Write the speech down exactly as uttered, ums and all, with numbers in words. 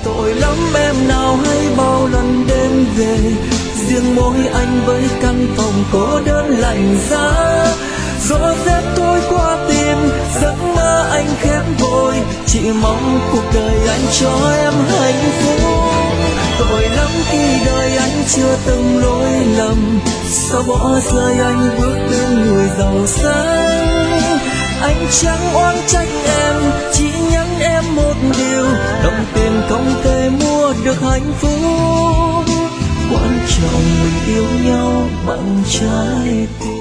Tội lắm em nào hay bao lần đêm về, riêng mỗi anh với căn phòng cô đơn lạnh giá. Gió rét trôi qua tim, giấc mơ anh khép vội, chỉ mong cuộc đời anh cho em hạnh phúc. Tội lắm khi đời anh chưa từng lỗi lầm, sao bỏ rơi anh bước bên người giàu sang. Anh chẳng oán trách em, chỉ nhắn em một điều, đồng tiền không thể mua được hạnh phúc. Quan trọng mình yêu nhau bằng trái tim.